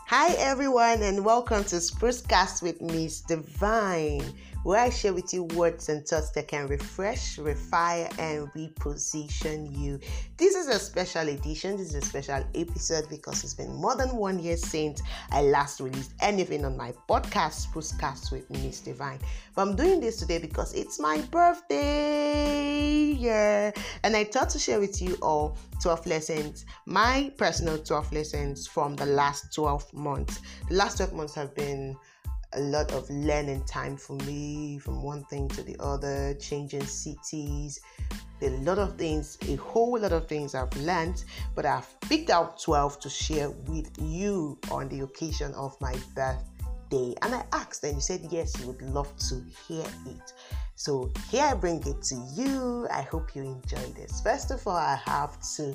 Hi everyone and welcome to Sprucecast with Miss Divine, where I share with you words and thoughts that can refresh, refire, and reposition you. This is a special edition, this is a special episode because it's been more than 1 year since I last released anything on my podcast, Sprucecast with Miss Divine. But I'm doing this today because it's my birthday, and I thought to share with you all 12 lessons, my personal 12 lessons from the last 12 months. The last 12 months have been a lot of learning time for me, from one thing to the other, changing cities, a whole lot of things I've learned, but I've picked out 12 to share with you on the occasion of my birthday. And I asked and you said yes, you would love to hear it. So here I bring it to you. I hope you enjoy this. First of all, I have to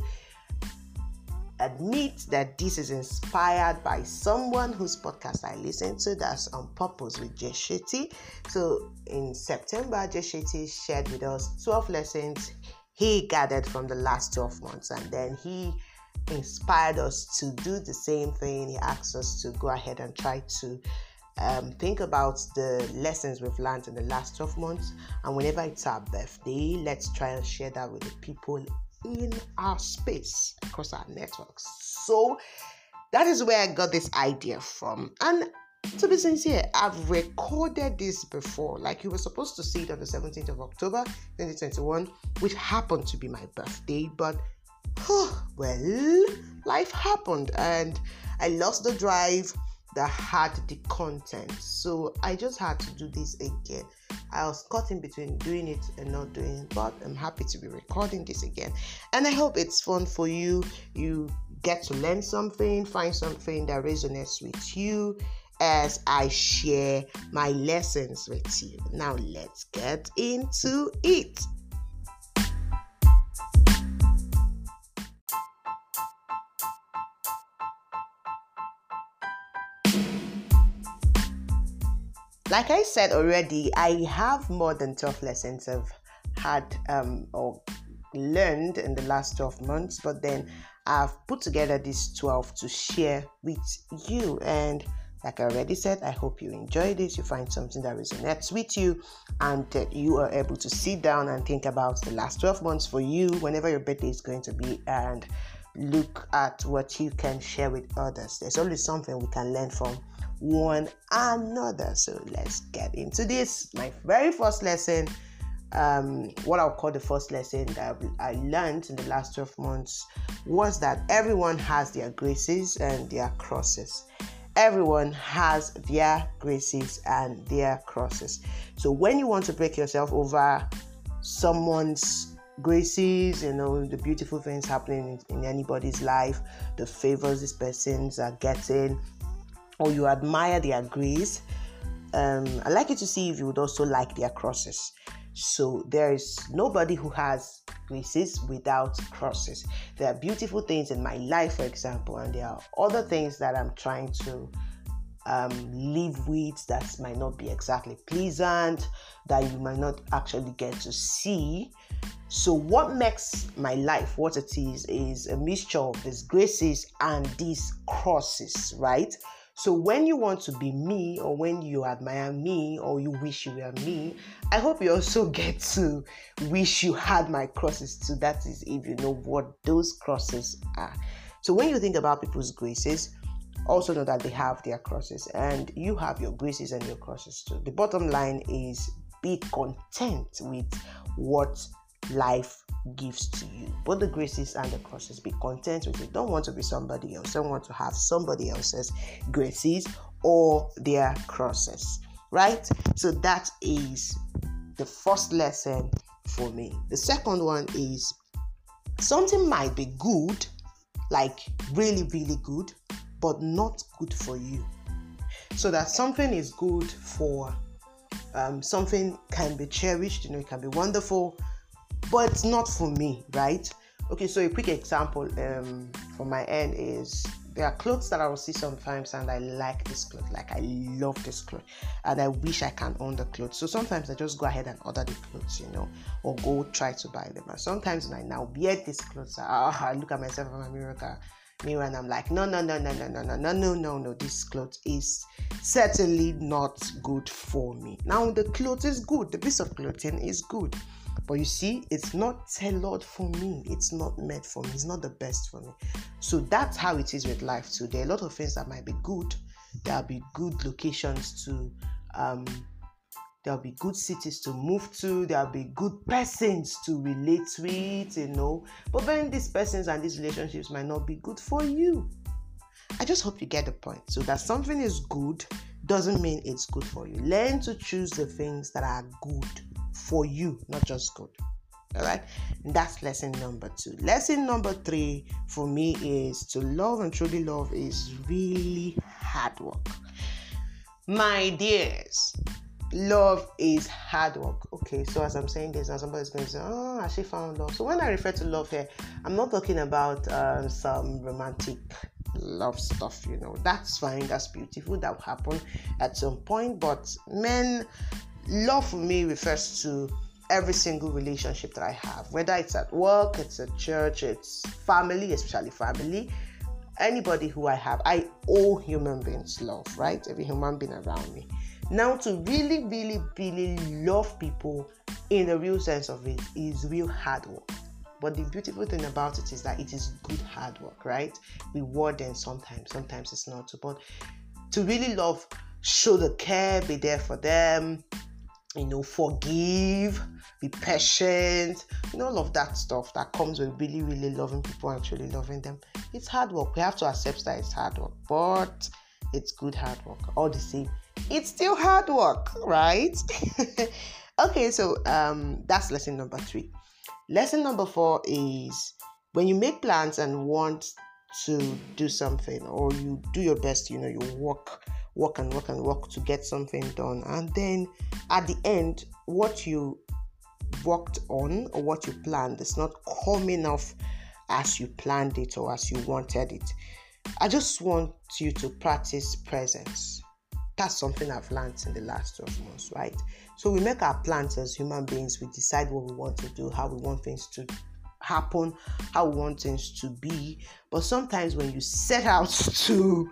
admit that this is inspired by someone whose podcast I listen to, that's On Purpose with Jay Shetty. So in September, Jay Shetty shared with us 12 lessons he gathered from the last 12 months, and then he inspired us to do the same thing. He asked us to go ahead and try to think about the lessons we've learned in the last 12 months, and whenever it's our birthday, let's try and share that with the people in our space across our networks. So that is where I got this idea from. And to be sincere, I've recorded this before. Like, you were supposed to see it on the 17th of October 2021, which happened to be my birthday, but well, life happened and I lost the drive that had the content. So I just had to do this again. I was caught in between doing it and not doing it, but I'm happy to be recording this again. And I hope it's fun for you. You get to learn something, find something that resonates with you as I share my lessons with you. Now let's get into it. Like I said already, I have more than 12 lessons I've had or learned in the last 12 months, but then I've put together these 12 to share with you. And like I already said, I hope you enjoy this, you find something that resonates with you, and that you are able to sit down and think about the last 12 months for you, whenever your birthday is going to be, and look at what you can share with others. There's always something we can learn from one another. So let's get into this. My very first lesson, what I'll call the first lesson that I learned in the last 12 months, was that everyone has their graces and their crosses. Everyone has their graces and their crosses. So when you want to break yourself over someone's graces, the beautiful things happening in anybody's life, the favors these persons are getting, or you admire their grace, I'd like you to see if you would also like their crosses. So there is nobody who has graces without crosses. There are beautiful things in my life, for example, and there are other things that I'm trying to live with that might not be exactly pleasant, that you might not actually get to see. So what makes my life what it is a mixture of these graces and these crosses, right? So when you want to be me, or when you admire me, or you wish you were me, I hope you also get to wish you had my crosses too. That is, if you know what those crosses are. So when you think about people's graces, also know that they have their crosses, and you have your graces and your crosses too. The bottom line is, be content with what life gives to you, both the graces and the crosses. Be content with it. Don't want to be somebody else. Don't want to have somebody else's graces or their crosses, right? So that is the first lesson for me. The second one is, something might be good, like really, really good, but not good for you. So that something is good for something can be cherished, it can be wonderful, but it's not for me, right? Okay, so a quick example from my end is, there are clothes that I will see sometimes and I like this cloth, like I love this cloth, and I wish I can own the clothes. So sometimes I just go ahead and order the clothes, or go try to buy them. And sometimes when I now wear these clothes, I look at myself in my mirror, mirror and I'm like, no, this clothes is certainly not good for me. Now the clothes is good, the piece of clothing is good, but you see, it's not tailored for me. It's not meant for me. It's not the best for me. So that's how it is with life too. There are a lot of things that might be good. There'll be good locations to there'll be good cities to move to, there'll be good persons to relate with, but then these persons and these relationships might not be good for you. I just hope you get the point. So that something is good doesn't mean it's good for you. Learn to choose the things that are good for you, not just good. All right, that's lesson number 2. Lesson number 3 for me is to love and truly love is really hard work. My dears, love is hard work. Okay, so as I'm saying this, now somebody's going to say, I actually found love. So when I refer to love here, I'm not talking about some romantic love stuff, That's fine, that's beautiful, that will happen at some point. But love for me refers to every single relationship that I have, whether it's at work, it's at church, it's family, especially family. Anybody who I have, I owe human beings love, right? Every human being around me. Now, to really, really, really love people in the real sense of it is real hard work. But the beautiful thing about it is that it is good hard work, right? Rewarding sometimes it's not. But to really love, show the care, be there for them, forgive, be patient, all of that stuff that comes with really, really loving people and truly loving them. It's hard work. We have to accept that it's hard work, but it's good hard work. All the same, it's still hard work, right? Okay, so that's lesson number 3. Lesson number 4 is when you make plans and want to do something, or you do your best, you work to get something done, and then at the end, what you worked on or what you planned is not coming off as you planned it or as you wanted it. I just want you to practice presence. That's something I've learned in the last 12 months, right? So we make our plans as human beings. We decide what we want to do, how we want things to happen, how we want things to be. But sometimes when you set out to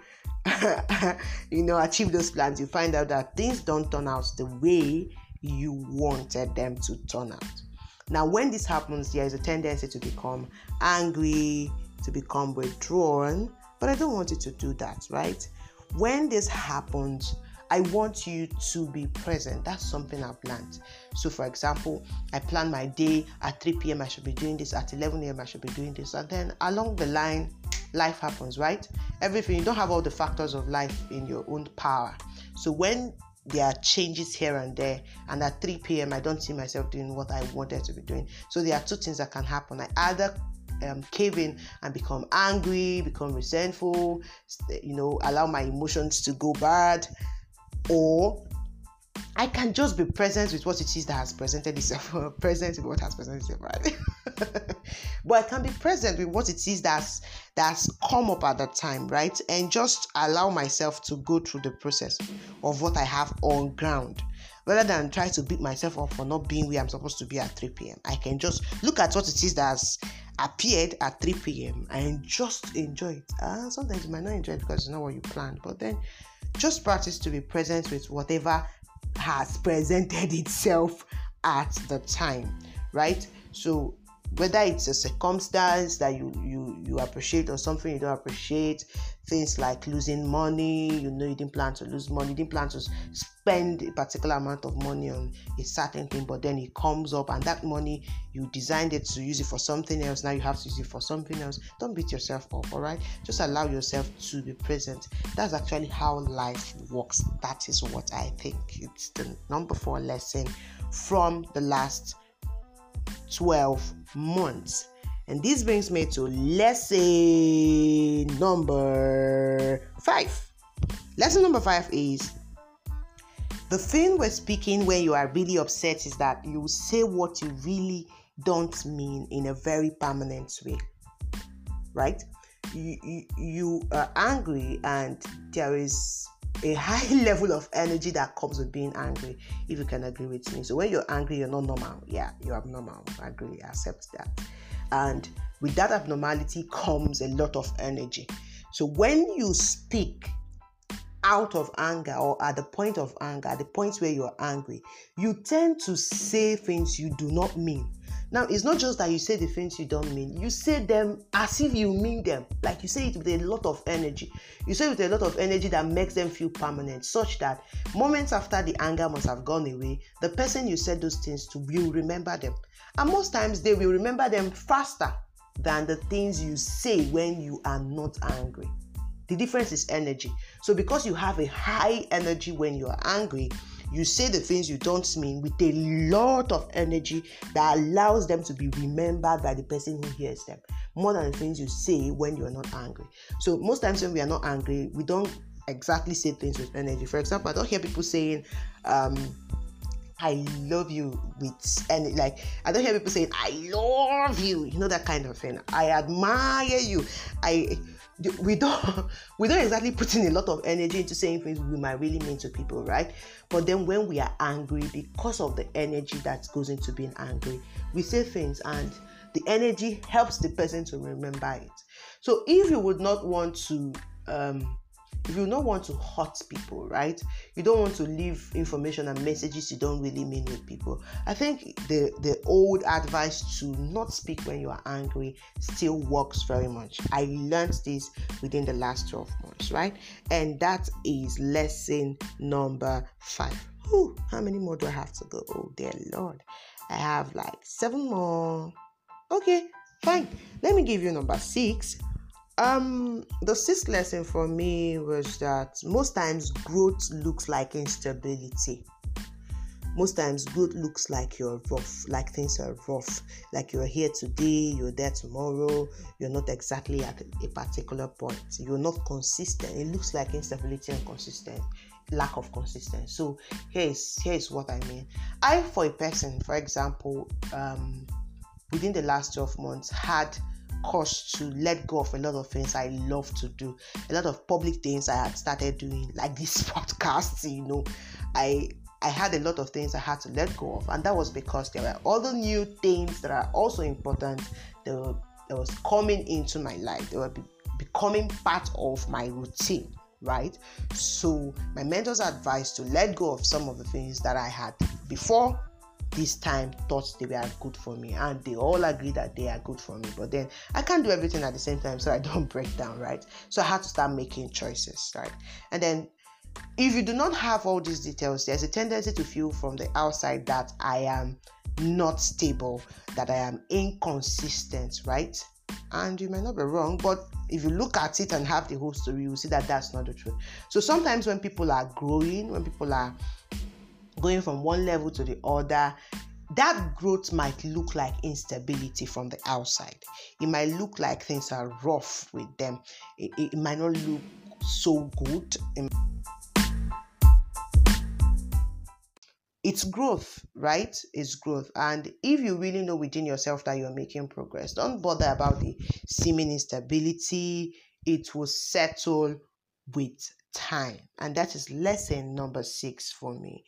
achieve those plans, you find out that things don't turn out the way you wanted them to turn out. Now, when this happens, there is a tendency to become angry, to become withdrawn, but I don't want you to do that, right? When this happens, I want you to be present. That's something I've learned. So, for example, I plan my day at 3 p.m. I should be doing this. At 11 a.m. I should be doing this. And then along the line, life happens, right? Everything. You don't have all the factors of life in your own power. So when there are changes here and there, and at 3 p.m. I don't see myself doing what I wanted to be doing. So there are 2 things that can happen. I either cave in and become angry, become resentful, allow my emotions to go bad, or I can just be present with what it is that has presented itself, present with what has presented itself, right? But I can be present with what it is that's come up at that time, right? And just allow myself to go through the process of what I have on ground, rather than try to beat myself up for not being where I'm supposed to be at 3 p.m. I can just look at what it is that has appeared at 3 p.m. and just enjoy it. Sometimes you might not enjoy it because it's not what you planned, but then just practice to be present with whatever has presented itself at the time, right? So whether it's a circumstance that you appreciate or something you don't appreciate, things like losing money, you didn't plan to lose money, you didn't plan to spend a particular amount of money on a certain thing, but then it comes up and that money, you designed it to use it for something else, now you have to use it for something else. Don't beat yourself up, all right? Just allow yourself to be present. That's actually how life works. That is what I think. It's the number 4 lesson from the last 12 months. And this brings me to lesson number 5. Lesson number 5 is the thing we're speaking when you are really upset is that you say what you really don't mean in a very permanent way, right? You are angry and there is a high level of energy that comes with being angry, if you can agree with me. So when you're angry, you're not normal. Yeah, you're abnormal. I agree, I accept that. And with that abnormality comes a lot of energy. So when you speak out of anger, or at the point of anger, at the point where you're angry, you tend to say things you do not mean. Now, it's not just that you say the things you don't mean. You say them as if you mean them. Like you say it with a lot of energy. You say it with a lot of energy that makes them feel permanent, such that moments after the anger must have gone away, the person you said those things to will remember them. And most times they will remember them faster than the things you say when you are not angry. The difference is energy. So because you have a high energy when you are angry, you say the things you don't mean with a lot of energy that allows them to be remembered by the person who hears them, more than the things you say when you're not angry. So most times when we are not angry, we don't exactly say things with energy. For example, I don't hear people saying, I love you with any, like, I don't hear people saying, I love you, you know, that kind of thing. I admire you. We don't exactly put in a lot of energy into saying things we might really mean to people, right? But then when we are angry, because of the energy that goes into being angry, we say things and the energy helps the person to remember it. So if you would not want to hurt people, right? You don't want to leave information and messages you don't really mean with people. I think the old advice to not speak when you are angry still works very much. I learned this within the last 12 months, right? And that is lesson number 5. How many more do I have to go? Oh, dear Lord. I have like 7 more. Okay, fine. Let me give you number 6. The 6th lesson for me was that most times growth looks like instability. Most times growth looks like you're rough, like things are rough, like you're here today, you're there tomorrow, you're not exactly at a particular point, you're not consistent. It looks like instability and lack of consistency. So here's what I mean. I, for a person, for example, within the last 12 months had cause to let go of a lot of things I love to do, a lot of public things I had started doing, like this podcast. I had a lot of things I had to let go of, and that was because there were other new things that are also important that was coming into my life. They were becoming part of my routine, right? So my mentors advised to let go of some of the things that I had before this time thought they were good for me, and they all agree that they are good for me, but then I can't do everything at the same time, so I don't break down, right? So I had to start making choices, right? And then if you do not have all these details, there's a tendency to feel from the outside that I am not stable, that I am inconsistent, right? And you might not be wrong, but if you look at it and have the whole story, you will see that that's not the truth. So sometimes when people are growing, when people are going from one level to the other, that growth might look like instability from the outside. It might look like things are rough with them. It might not look so good. It's growth, right? It's growth. And if you really know within yourself that you're making progress, don't bother about the seeming instability. It will settle with time. And that is lesson number 6 for me.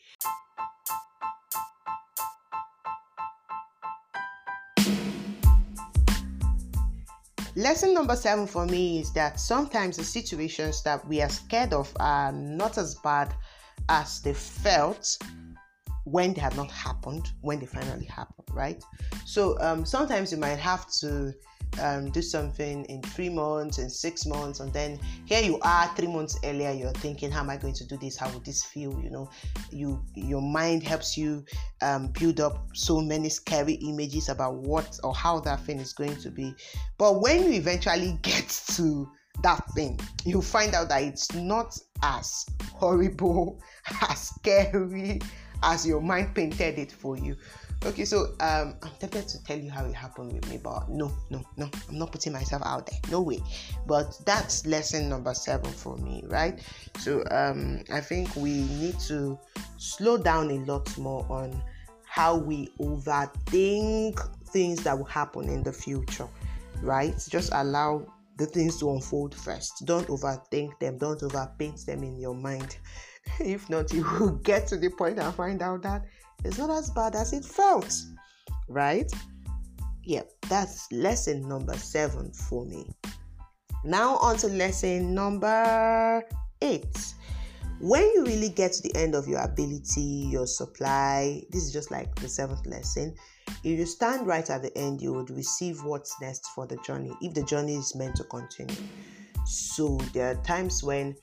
Lesson number 7 for me is that sometimes the situations that we are scared of are not as bad as they felt when they had not happened, when they finally happened, right? So sometimes you might have to do something in 3 months, in 6 months, and then here you are 3 months earlier, you're thinking, how am I going to do this? How would this feel? Your mind helps you build up so many scary images about what or how that thing is going to be. But when you eventually get to that thing, you find out that it's not as horrible, as scary as your mind painted it for you. Okay, so I'm tempted to tell you how it happened with me, but no, I'm not putting myself out there. No way. But that's lesson number 7 for me, right? So I think we need to slow down a lot more on how we overthink things that will happen in the future, right? Just allow the things to unfold first. Don't overthink them. Don't overpaint them in your mind. If not, you will get to the point and find out that it's not as bad as it felt, right? Yep, that's lesson number 7 for me. Now on to lesson number 8. When you really get to the end of your ability, your supply, this is just like the 7th lesson. If you stand right at the end, you would receive what's next for the journey, if the journey is meant to continue. So there are times when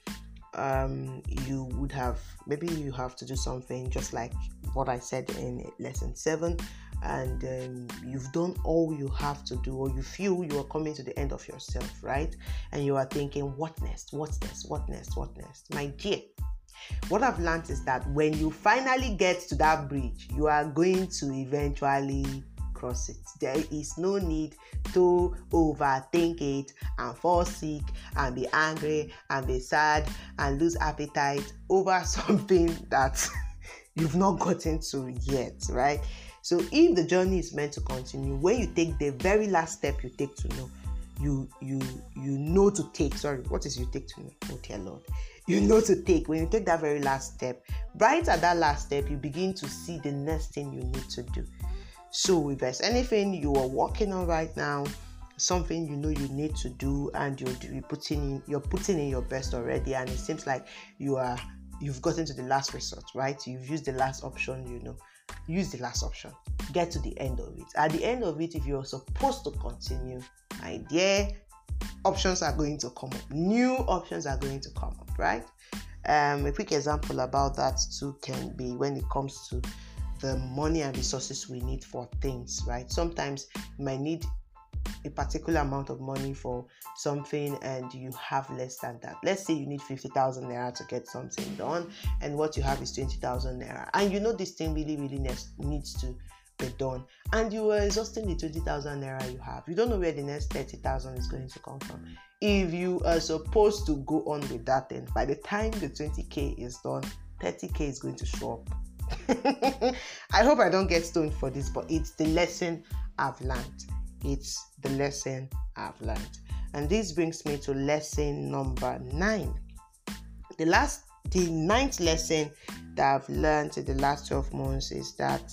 you would have, maybe you have to do something just like what I said in lesson 7, and you've done all you have to do, or you feel you are coming to the end of yourself, right? And you are thinking, what next? What's next? What next? What next? My dear, what I've learned is that when you finally get to that bridge, you are going to eventually cross it. There is no need to overthink it and fall sick and be angry and be sad and lose appetite over something that you've not gotten to yet, right? So if the journey is meant to continue, when you take the very last step you take to know, you know to take, what is you take to know? Oh dear Lord. You know to take. When you take that very last step, right at that last step, you begin to see the next thing you need to do. So if there's anything you are working on right now, something you know you need to do, and you're putting in your best already, and it seems like you've gotten to the last resort, right? You've used the last option, use the last option. Get to the end of it. At the end of it, if you're supposed to continue, my dear, options are going to come up. New options are going to come up, right? A quick example about that too can be when it comes to the money and resources we need for things, right? Sometimes you might need a particular amount of money for something and you have less than that. Let's say you need 50,000 naira to get something done, and what you have is 20,000 naira, and this thing really needs to be done, and you are exhausting the 20,000 naira you have. You don't know where the next 30,000 is going to come from. If you are supposed to go on with that, then by the time the 20k is done, 30k is going to show up. I hope I don't get stoned for this, but it's the lesson I've learned. It's the lesson I've learned. And this brings me to lesson number 9. The 9th lesson that I've learned in the last 12 months is that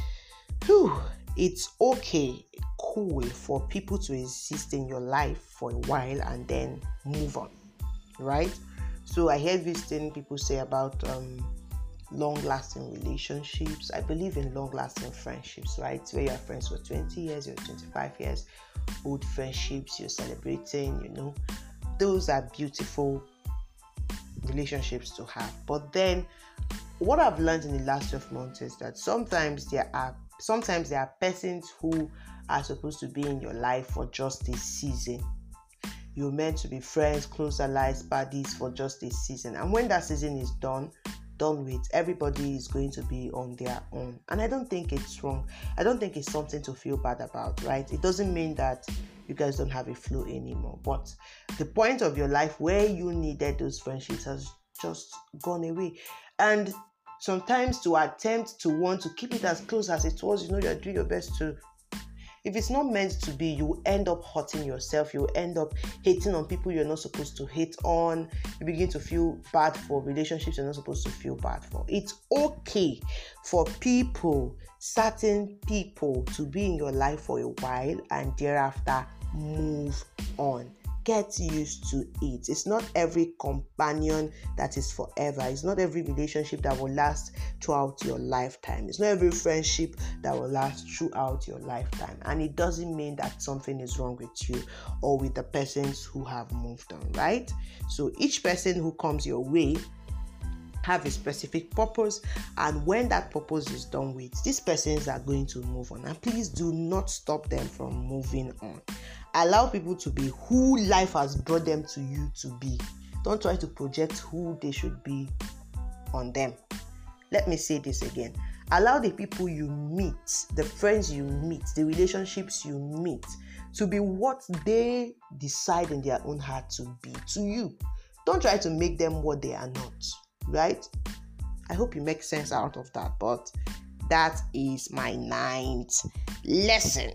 it's cool for people to exist in your life for a while and then move on, right? So I heard this thing people say about long-lasting relationships. I believe in long-lasting friendships, right? Where you're friends for 20 years, you're 25 years, old friendships, you're celebrating, those are beautiful relationships to have. But then what I've learned in the last 12 months is that sometimes there are persons who are supposed to be in your life for just a season. You're meant to be friends, close allies, buddies for just a season. And when that season is done with, everybody is going to be on their own. And I don't think it's wrong. I don't think it's something to feel bad about, right? It doesn't mean that you guys don't have a flow anymore. But the point of your life where you needed those friendships has just gone away. And sometimes to attempt to want to keep it as close as it was, you're doing your best to. If it's not meant to be, you end up hurting yourself. You end up hating on people you're not supposed to hate on. You begin to feel bad for relationships you're not supposed to feel bad for. It's okay for certain people, to be in your life for a while and thereafter move on. Get used to it. It's not every companion that is forever. It's not every relationship that will last throughout your lifetime. It's not every friendship that will last throughout your lifetime. And it doesn't mean that something is wrong with you or with the persons who have moved on, right? So each person who comes your way have a specific purpose, and when that purpose is done with, these persons are going to move on. And please do not stop them from moving on. Allow people to be who life has brought them to you to be. Don't try to project who they should be on them. Let me say this again. Allow the people you meet, the friends you meet, the relationships you meet to be what they decide in their own heart to be to you. Don't try to make them what they are not, right? I hope you make sense out of that, but that is my 9th lesson.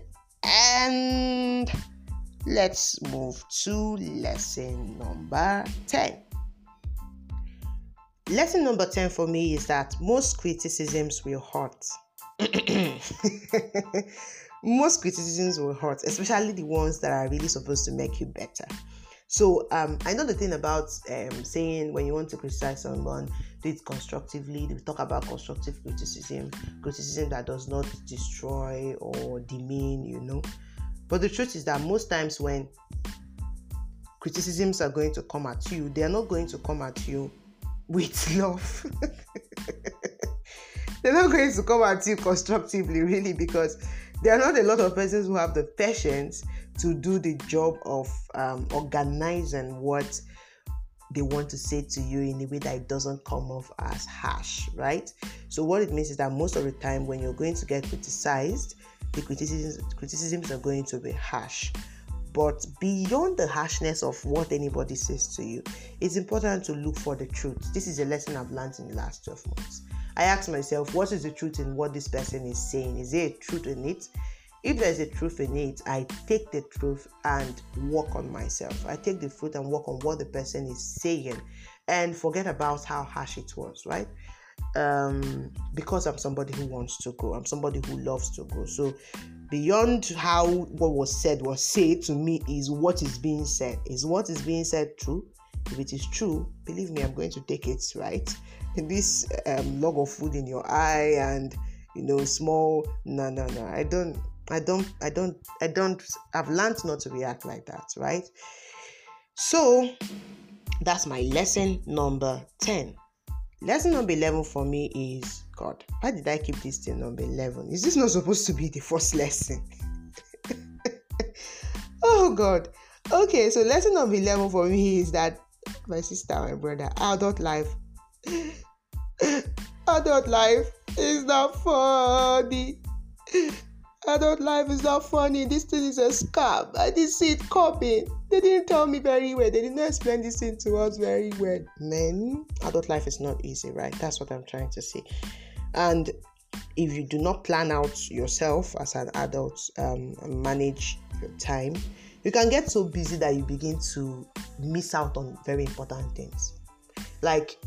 And let's move to lesson number 10. Lesson number 10 for me is that most criticisms will hurt. most criticisms will hurt, especially the ones that are really supposed to make you better. So I know the thing about saying when you want to criticize someone, do it constructively. We talk about constructive criticism that does not destroy or demean, But the truth is that most times when criticisms are going to come at you, they are not going to come at you with love. They're not going to come at you constructively, really, because there are not a lot of persons who have the patience to do the job of organizing what they want to say to you in a way that it doesn't come off as harsh, right? So what it means is that most of the time when you're going to get criticized, the criticisms are going to be harsh. But beyond the harshness of what anybody says to you, it's important to look for the truth. This is a lesson I've learned in the last 12 months. I ask myself, what is the truth in what this person is saying? Is there a truth in it? If there's a truth in it, I take the truth and work on myself. I take the truth and work on what the person is saying and forget about how harsh it was, right? Because I'm somebody who wants to grow. I'm somebody who loves to grow. So beyond how what was said to me is what is being said. Is what is being said true? If it is true, believe me, I'm going to take it, right? In this log of food in your eye and small. No. I've learned not to react like that, right? So that's my lesson number 10. Lesson number 11 for me is, God, why did I keep this thing number 11? Is this not supposed to be the first lesson? Oh God. Okay, so lesson number 11 for me is that my sister, my brother, adult life is not funny. Adult life is not funny. This thing is a scam. I didn't see it coming. They didn't tell me very well. They didn't explain this thing to us very well. Man, adult life is not easy, right? That's what I'm trying to say. And if you do not plan out yourself as an adult, manage your time, you can get so busy that you begin to miss out on very important things. Like,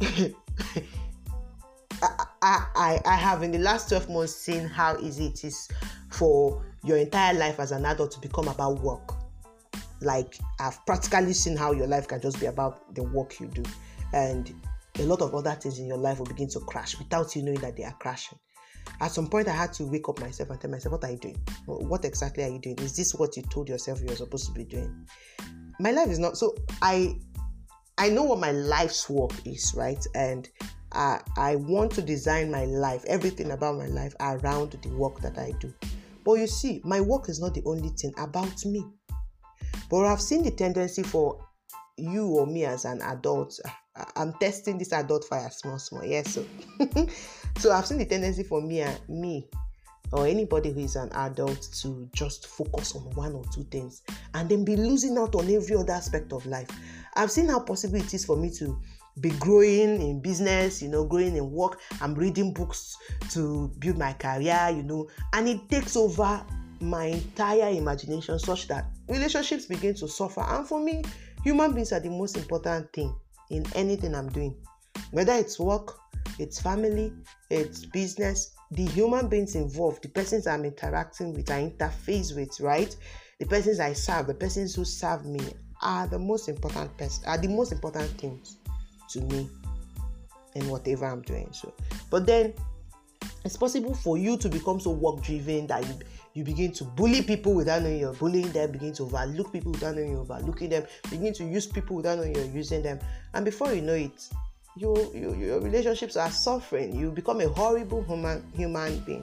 I have in the last 12 months seen how easy it is for your entire life as an adult to become about work. Like, I've practically seen how your life can just be about the work you do, and a lot of other things in your life will begin to crash without you knowing that they are crashing. At some point, I had to wake up myself and tell myself, what are you doing? What exactly are you doing? Is this what you told yourself you're supposed to be doing? My life is not. So I know what my life's work is, right? And I want to design my life, everything about my life around the work that I do. But you see, my work is not the only thing about me. But I've seen the tendency for you or me as an adult. I'm testing this adult fire small. Yes, so I've seen the tendency for me or anybody who is an adult to just focus on one or two things and then be losing out on every other aspect of life. I've seen how possible it is for me to be growing in business, growing in work. I'm reading books to build my career, and it takes over my entire imagination such that relationships begin to suffer. And for me, human beings are the most important thing in anything I'm doing. Whether it's work, it's family, it's business, the human beings involved, the persons I'm interacting with, I interface with, right? The persons I serve, the persons who serve me are the most important things to me in whatever I'm doing. So, but then it's possible for you to become so work driven that you begin to bully people without knowing you're bullying them, begin to overlook people without knowing you're overlooking them, begin to use people without knowing you're using them, and before you know it, your relationships are suffering. You become a horrible human being.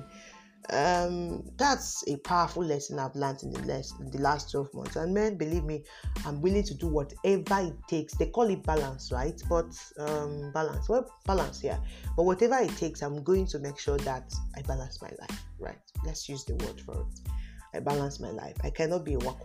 That's a powerful lesson I've learned in the last 12 months. And man, believe me, I'm willing to do whatever it takes. They call it balance, right? But balance, yeah. But whatever it takes, I'm going to make sure that I balance my life, right? Let's use the word for it. I balance my life. I cannot be a work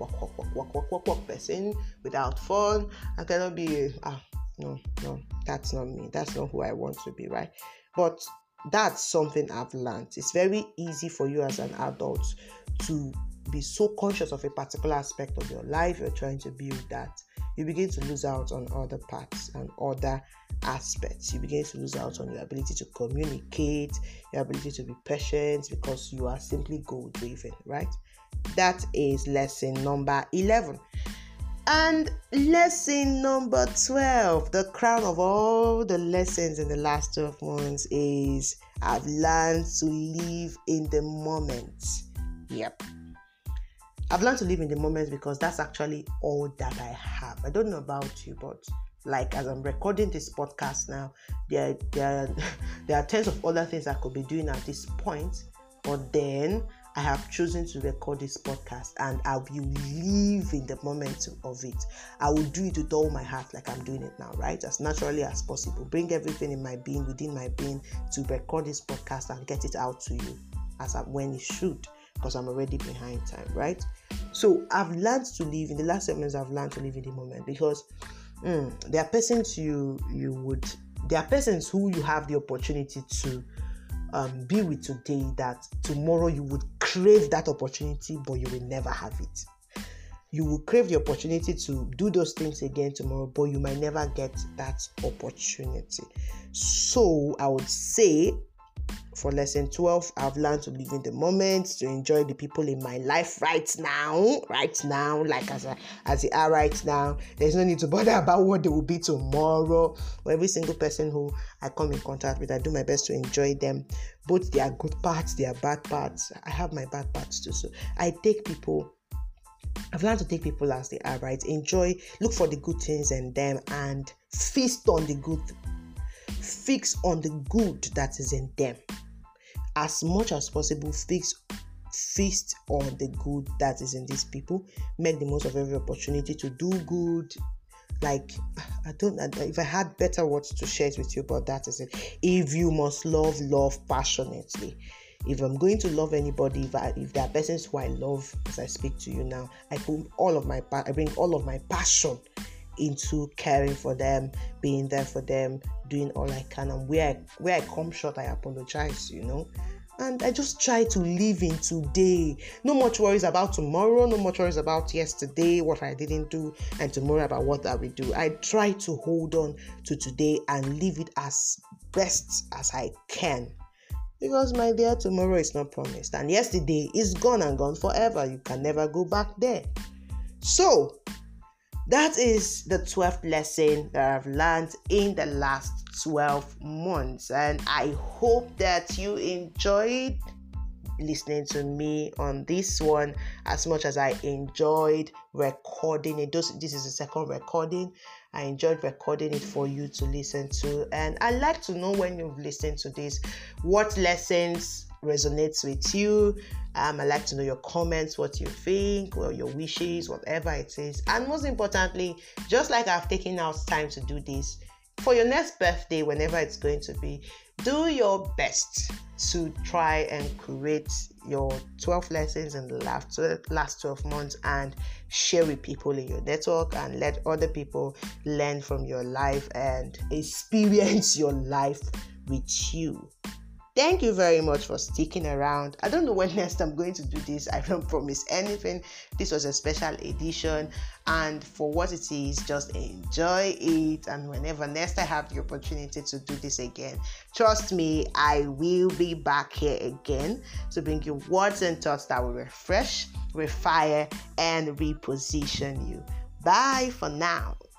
person without fun. I cannot be no, that's not me. That's not who I want to be, right? But that's something I've learned. It's very easy for you as an adult to be so conscious of a particular aspect of your life you're trying to build that you begin to lose out on other parts and other aspects. You begin to lose out on your ability to communicate, your ability to be patient, because you are simply goal driven, right? That is lesson number 11. And lesson number 12, the crown of all the lessons in the last 12 months, is I've learned to live in the moment. Yep. I've learned to live in the moment because that's actually all that I have. I don't know about you, but like as I'm recording this podcast now, there are tens of other things I could be doing at this point, but then I have chosen to record this podcast and I will live in the moment of it. I will do it with all my heart like I'm doing it now, right? As naturally as possible. Bring everything in my being, within my being, to record this podcast and get it out to you when it should, because I'm already behind time, right? So I've learned to live, in the last 7 months, I've learned to live in the moment, because there are persons there are persons who you have the opportunity to be with today, that tomorrow you would crave that opportunity, but you will never have it. You will crave the opportunity to do those things again tomorrow, but you might never get that opportunity. So I would say, for lesson 12, I've learned to live in the moment, to enjoy the people in my life right now, like as they are right now. There's no need to bother about what they will be tomorrow. For every single person who I come in contact with, I do my best to enjoy them, both their good parts, their bad parts. I have my bad parts too, so I've learned to take people as they are, right? Enjoy, look for the good things in them and feast on the good. Fix on the good that is in them. As much as possible, feast on the good that is in these people. Make the most of every opportunity to do good. Like, if I had better words to share it with you, but that is it. If you must love passionately. If I'm going to love anybody, if there are persons who I love as I speak to you now, I bring all of my passion into caring for them, being there for them, doing all I can. And where I come short, I apologize, and I just try to live in today. No much worries about tomorrow, no much worries about yesterday, what I didn't do, and tomorrow about what I will do. I try to hold on to today and live it as best as I can, because my dear, tomorrow is not promised, and yesterday is gone and gone forever. You can never go back there. So that is the 12th lesson that I've learned in the last 12 months. And I hope that you enjoyed listening to me on this one as much as I enjoyed recording it. This is the second recording. I enjoyed recording it for you to listen to. And I'd like to know, when you've listened to this, what lessons resonates with you. I'd like to know your comments, what you think, or your wishes, whatever it is. And most importantly, just like I've taken out time to do this, for your next birthday, whenever it's going to be, do your best to try and create your 12 lessons in the last 12 months and share with people in your network, and let other people learn from your life and experience your life with you. Thank you very much for sticking around. I don't know when next I'm going to do this. I don't promise anything. This was a special edition, and for what it is, just enjoy it. And whenever next I have the opportunity to do this again, trust me, I will be back here again to bring you words and thoughts that will refresh, refire, and reposition you. Bye for now.